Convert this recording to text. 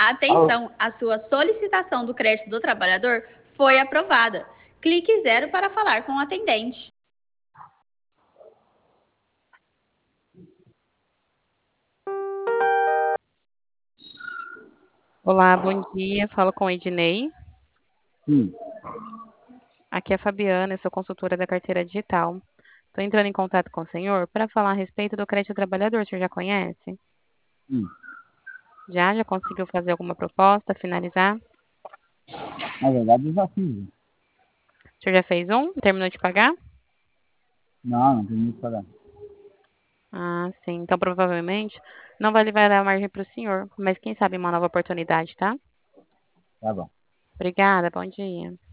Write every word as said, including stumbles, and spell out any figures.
Alô? Atenção, a sua solicitação do crédito do trabalhador foi aprovada. Clique zero para falar com o atendente. Olá, bom dia. Falo com o Ednei. Sim. Aqui é a Fabiana, eu sou consultora da carteira digital. Estou entrando em contato com o senhor para falar a respeito do crédito trabalhador. O senhor já conhece? Sim. Já? Já conseguiu fazer alguma proposta, finalizar? Na verdade, eu já fiz. O senhor já fez um? Terminou de pagar? Não, não tem muito para dar. Ah, sim. Então, provavelmente, não vai levar a margem para o senhor, mas quem sabe uma nova oportunidade, tá? Tá bom. Obrigada, bom dia.